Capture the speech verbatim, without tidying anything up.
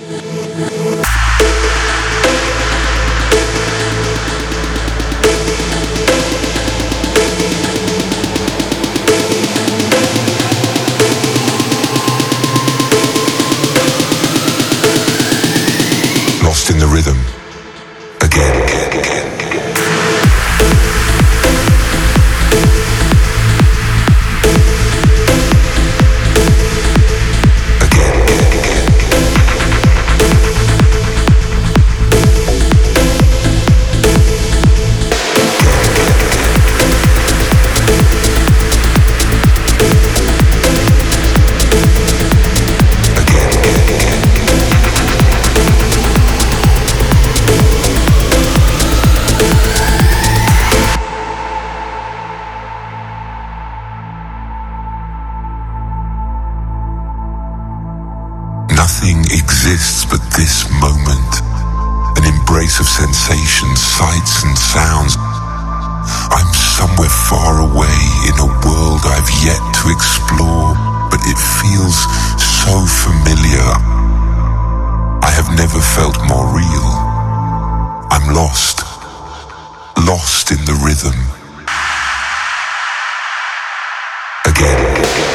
Lost in the rhythm. Again, again, again. Nothing exists but this moment, an embrace of sensations, sights and sounds. I'm somewhere far away in a world I've yet to explore, but it feels so familiar. I have never felt more real. I'm lost, lost in the rhythm. Again.